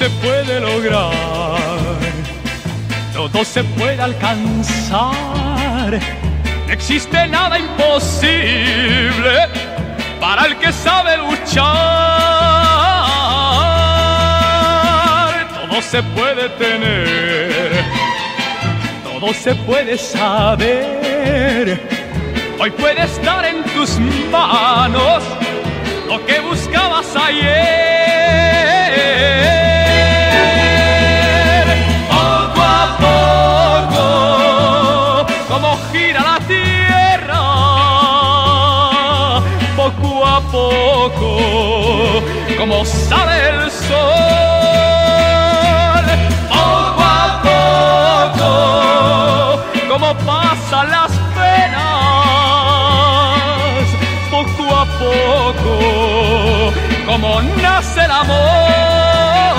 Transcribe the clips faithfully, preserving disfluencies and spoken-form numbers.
se puede lograr, todo se puede alcanzar. No existe nada imposible para el que sabe luchar. Todo se puede tener, todo se puede saber. Hoy puede estar en tus manos lo que buscabas ayer. Poco a poco, como gira la tierra, poco a poco, como sale el sol, poco a poco, como pasan las penas, poco a poco, como nace el amor.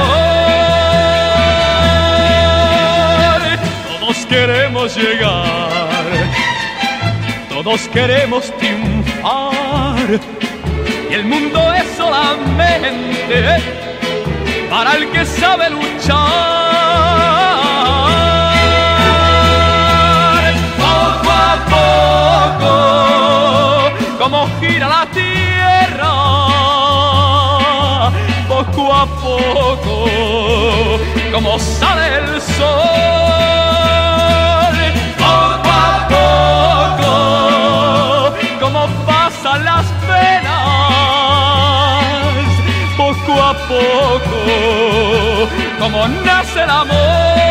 Todos queremos llegar, todos queremos triunfar, y el mundo es solamente para el que sabe luchar. Poco a poco, como gira la tierra, poco a poco, como sale el sol, poco a poco, como pasan las penas, poco a poco, como nace el amor.